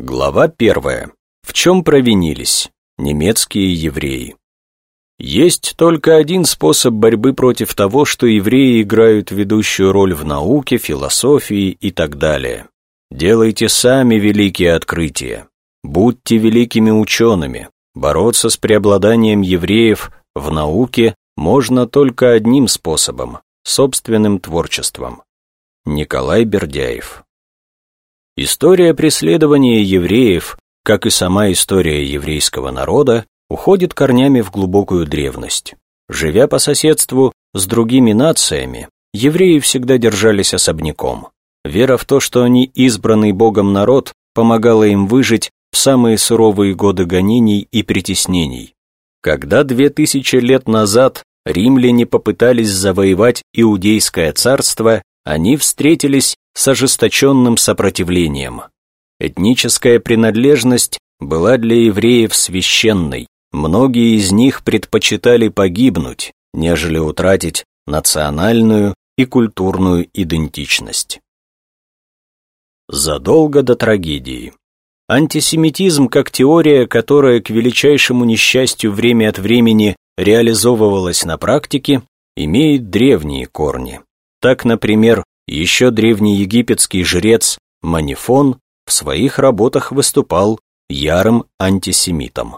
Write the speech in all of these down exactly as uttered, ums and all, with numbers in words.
Глава первая. В чем провинились немецкие евреи? Есть только один способ борьбы против того, что евреи играют ведущую роль в науке, философии и так далее. Делайте сами великие открытия. Будьте великими учеными. Бороться с преобладанием евреев в науке можно только одним способом – собственным творчеством. Николай Бердяев. История преследования евреев, как и сама история еврейского народа, уходит корнями в глубокую древность. Живя по соседству с другими нациями, евреи всегда держались особняком. Вера в то, что они избранный Богом народ, помогала им выжить в самые суровые годы гонений и притеснений. Когда две тысячи лет назад римляне попытались завоевать Иудейское царство, они встретились с ожесточенным сопротивлением. Этническая принадлежность была для евреев священной. Многие из них предпочитали погибнуть, нежели утратить национальную и культурную идентичность. Задолго до трагедии. Антисемитизм как теория, которая к величайшему несчастью время от времени реализовывалась на практике, имеет древние корни. Так, например, еще древнеегипетский жрец Манифон в своих работах выступал ярым антисемитом.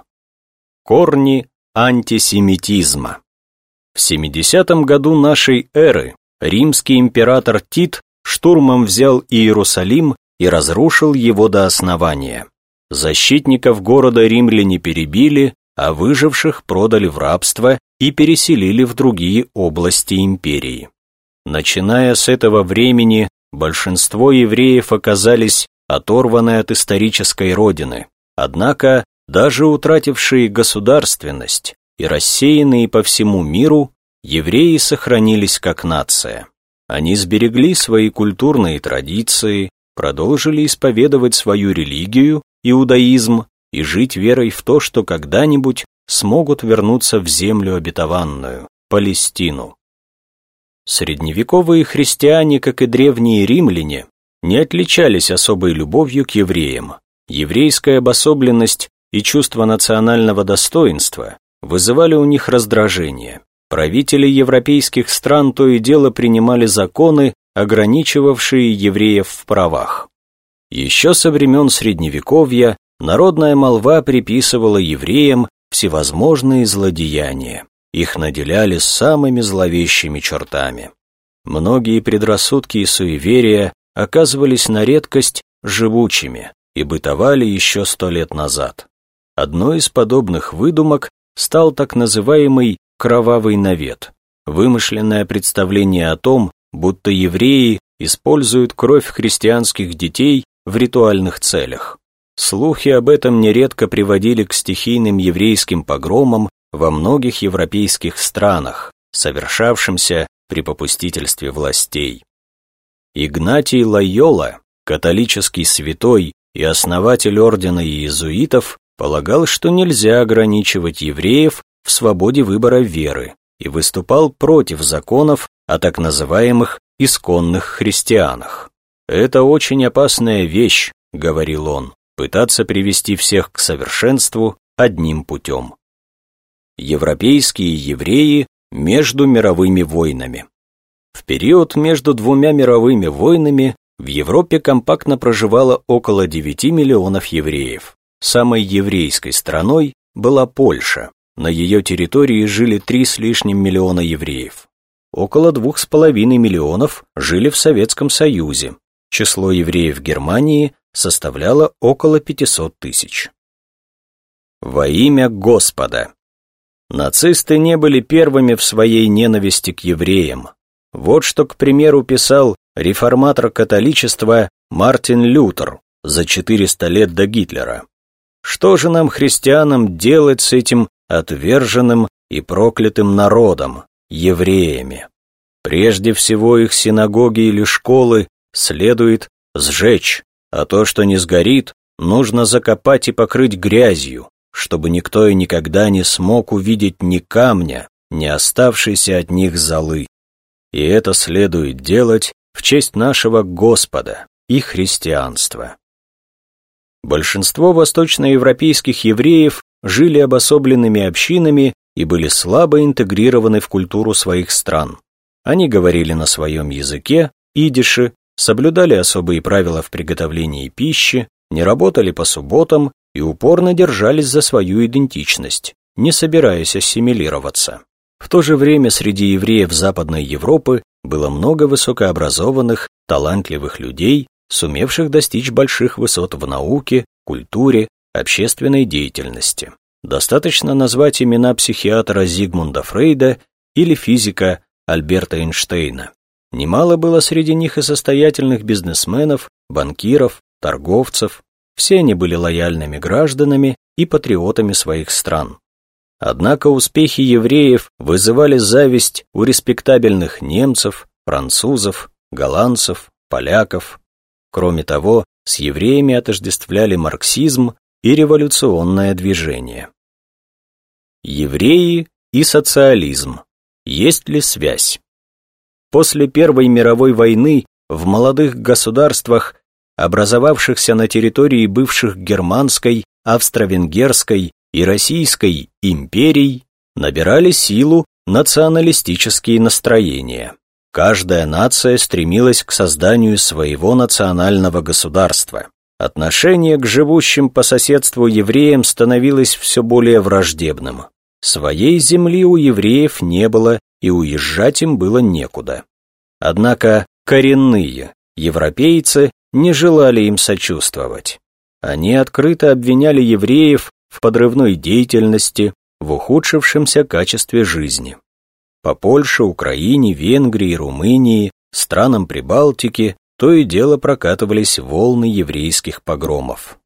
Корни антисемитизма. В семидесятом году нашей эры римский император Тит штурмом взял Иерусалим и разрушил его до основания. Защитников города римляне перебили, а выживших продали в рабство и переселили в другие области империи. Начиная с этого времени, большинство евреев оказались оторваны от исторической родины, однако даже утратившие государственность и рассеянные по всему миру, евреи сохранились как нация. Они сберегли свои культурные традиции, продолжили исповедовать свою религию, иудаизм, и жить верой в то, что когда-нибудь смогут вернуться в землю обетованную, Палестину. Средневековые христиане, как и древние римляне, не отличались особой любовью к евреям. Еврейская обособленность и чувство национального достоинства вызывали у них раздражение. Правители европейских стран то и дело принимали законы, ограничивавшие евреев в правах. Еще со времен Средневековья народная молва приписывала евреям всевозможные злодеяния. Их наделяли самыми зловещими чертами. Многие предрассудки и суеверия оказывались на редкость живучими и бытовали еще сто лет назад. Одной из подобных выдумок стал так называемый «кровавый навет», вымышленное представление о том, будто евреи используют кровь христианских детей в ритуальных целях. Слухи об этом нередко приводили к стихийным еврейским погромам во многих европейских странах, совершавшимся при попустительстве властей. Игнатий Лойола, католический святой и основатель ордена иезуитов, полагал, что нельзя ограничивать евреев в свободе выбора веры и выступал против законов о так называемых исконных христианах. «Это очень опасная вещь», — говорил он, — «пытаться привести всех к совершенству одним путем». Европейские евреи между мировыми войнами. В период между двумя мировыми войнами в Европе компактно проживало около девяти миллионов евреев. Самой еврейской страной была Польша. На ее территории жили три с лишним миллиона евреев. Около двух с половиной миллионов жили в Советском Союзе. Число евреев в Германии составляло около пятисот тысяч. Во имя Господа. Нацисты не были первыми в своей ненависти к евреям. Вот что, к примеру, писал реформатор католичества Мартин Лютер за четыреста лет до Гитлера. «Что же нам, христианам, делать с этим отверженным и проклятым народом, евреями? Прежде всего их синагоги или школы следует сжечь, а то, что не сгорит, нужно закопать и покрыть грязью, чтобы никто и никогда не смог увидеть ни камня, ни оставшейся от них золы. И это следует делать в честь нашего Господа и христианства». Большинство восточноевропейских евреев жили обособленными общинами и были слабо интегрированы в культуру своих стран. Они говорили на своем языке, идише, соблюдали особые правила в приготовлении пищи, не работали по субботам и упорно держались за свою идентичность, не собираясь ассимилироваться. В то же время среди евреев Западной Европы было много высокообразованных, талантливых людей, сумевших достичь больших высот в науке, культуре, общественной деятельности. Достаточно назвать имена психиатра Зигмунда Фрейда или физика Альберта Эйнштейна. Немало было среди них и состоятельных бизнесменов, банкиров, торговцев. Все они были лояльными гражданами и патриотами своих стран. Однако успехи евреев вызывали зависть у респектабельных немцев, французов, голландцев, поляков. Кроме того, с евреями отождествляли марксизм и революционное движение. Евреи и социализм. Есть ли связь? После Первой мировой войны в молодых государствах, образовавшихся на территории бывших Германской, Австро-Венгерской и Российской империй, набирали силу националистические настроения. Каждая нация стремилась к созданию своего национального государства. Отношение к живущим по соседству евреям становилось все более враждебным. Своей земли у евреев не было, и уезжать им было некуда. Однако коренные европейцы не желали им сочувствовать. Они открыто обвиняли евреев в подрывной деятельности, в ухудшившемся качестве жизни. По Польше, Украине, Венгрии, Румынии, странам Прибалтики то и дело прокатывались волны еврейских погромов.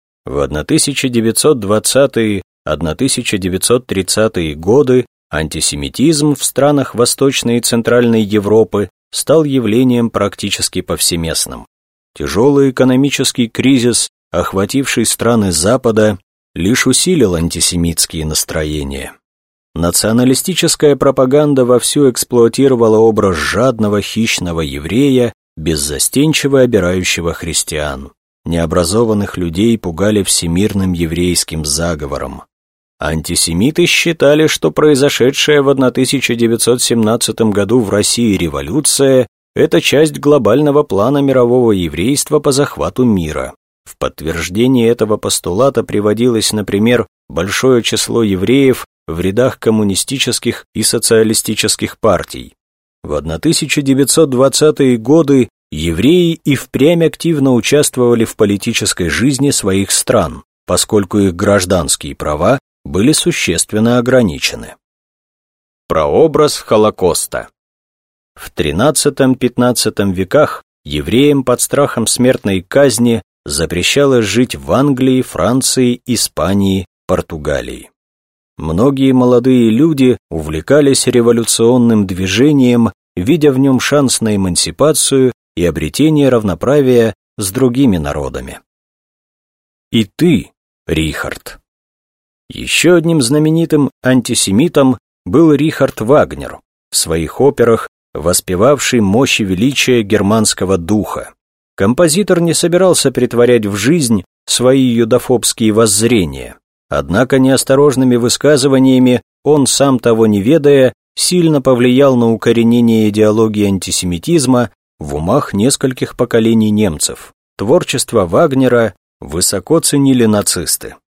В тысяча девятьсот двадцатые — тысяча девятьсот тридцатые годы антисемитизм в странах Восточной и Центральной Европы стал явлением практически повсеместным. Тяжелый экономический кризис, охвативший страны Запада, лишь усилил антисемитские настроения. Националистическая пропаганда вовсю эксплуатировала образ жадного, хищного еврея, беззастенчиво обирающего христиан. Необразованных людей пугали всемирным еврейским заговором. Антисемиты считали, что произошедшая в тысяча девятьсот семнадцатом году в России революция – это часть глобального плана мирового еврейства по захвату мира. В подтверждение этого постулата приводилось, например, большое число евреев в рядах коммунистических и социалистических партий. В тысяча девятьсот двадцатые годы евреи и впрямь активно участвовали в политической жизни своих стран, поскольку их гражданские права были существенно ограничены. Прообраз Холокоста. В тринадцатом-пятнадцатом веках евреям под страхом смертной казни запрещалось жить в Англии, Франции, Испании, Португалии. Многие молодые люди увлекались революционным движением, видя в нем шанс на эмансипацию и обретение равноправия с другими народами. И ты, Рихард. Еще одним знаменитым антисемитом был Рихард Вагнер, в своих операх воспевавший мощь и величие германского духа. Композитор не собирался претворять в жизнь свои юдофобские воззрения, однако неосторожными высказываниями он, сам того не ведая, сильно повлиял на укоренение идеологии антисемитизма в умах нескольких поколений немцев. Творчество Вагнера высоко ценили нацисты.